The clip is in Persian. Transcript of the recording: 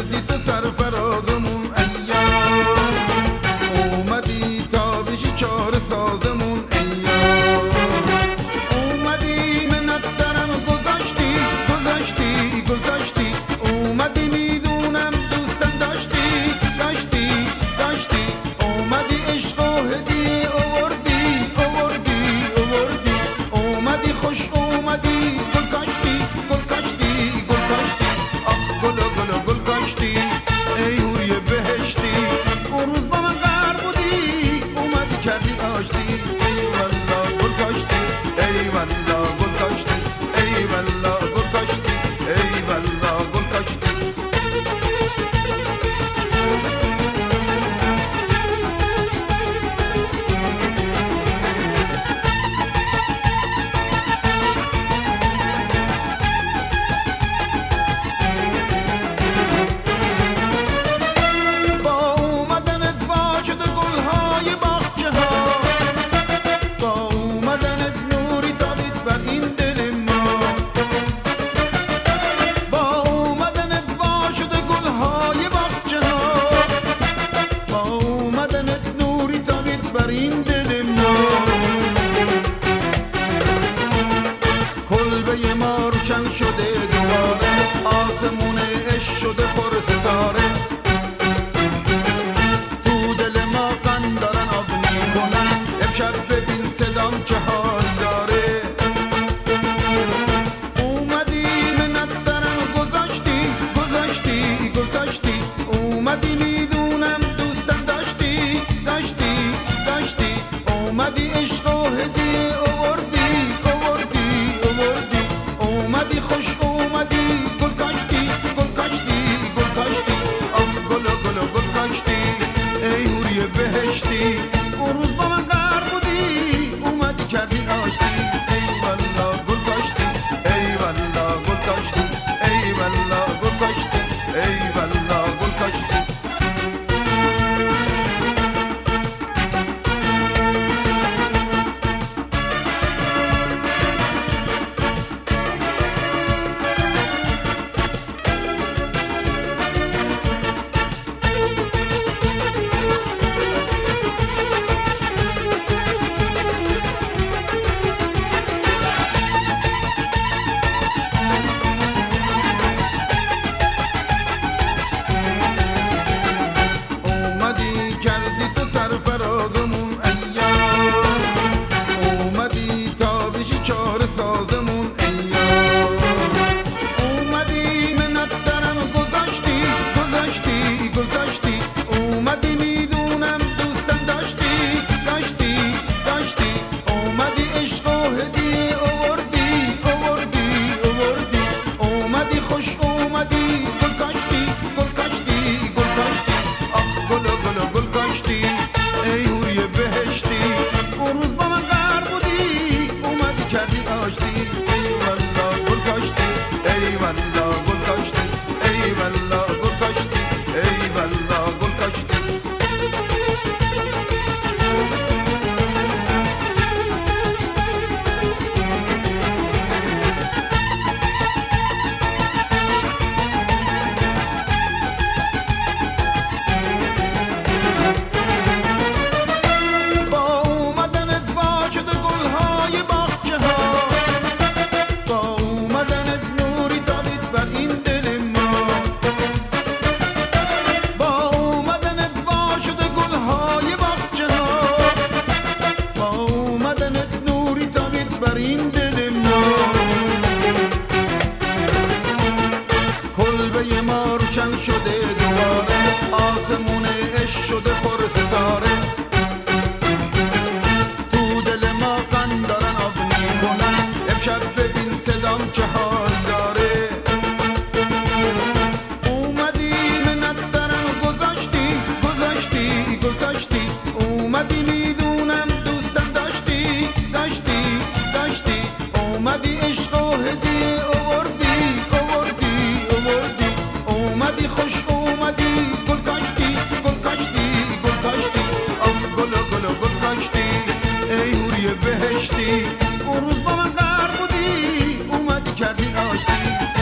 کردی تو سرفرازمون ایام، اومدی تا بشی چاره سازمون ایام، اومدی منت سرم گذاشتی گذاشتی گذاشتی، اومدی میدونم دوستم داشتی داشتی داشتی، اومدی عشق و هدیه آوردی آوردی آوردی، اومدی خوش اومدی گل کاشتی گل کاشتی گل کاشتی، آخ گلا گلا گل کاشتی ای هوی بهشتی، اون روز با من غر بودی اومدی کردی آشتی، ای والله گل کاشتی ای والله گل کاشتی ای والله گل کاشتی ای والله گل کاشتی. کلبه ما روشن شده دوباره، آسمون عشق شده پر ستاره، تو دل ما قندارن آب میکنن، امشب ببین صدام چه حال داره، اومدی منت سرم گذاشتی گذاشتی گذاشتی، اومدی میدونم دوستم داشتی داشتی داشتی، اومدی عشق و هدیه آوردی آوردی آوردی، اومدی خوش اومدی گل کاشتی گل کاشتی گل کاشتی، آخ گلا گلا گل کاشتی ای هوی بهشتی، اون روز با من غر بودی اومدی کردی آشتی، ای والله گل کاشتی ای والله گل کاشتی ای والله گل کاشتی ای والله گل کاشتی. کردی تو سرفرازمون ایام، اومدی تا بشی چاره سازمون ایام، اومدی منت سرم گذاشتی گذاشتی گذاشتی، اومدی میدونم دوستم داشتی داشتی داشتی، اومدی عشق و هدیه آوردی آوردی آوردی، اومدی خوش اومدی گل کاشتی گل کاشتی گل کاشتی، آخ گلا گلا گل کاشتی ای هوی بهشتی، اون روز با من غر بودی اومدی کردی آشتی، ای والله گل کاشتی ای والله گل کاشتی ای والله گل کاشتی ای والله گل کاشتی. کلبه ما روشن شده دوباره، آسمون عشق شده پر ستاره، تو دل ما قندارن آب میکنن، امشب ببین صدام چه حال داره، اومدی منت سرم گذاشتی گذاشتی گذاشتی، اومدی میدونم دوستم داشتی داشتی داشتی، اومدی عشق و هدیه آوردی آوردی آوردی، اومدی خوش اومدی گل کاشتی گل کاشتی گل کاشتی، آخ گلا گلا گل کاشتی ای هوی بهشتی، اون روز با من غر بودی اومدی کردی آشتی.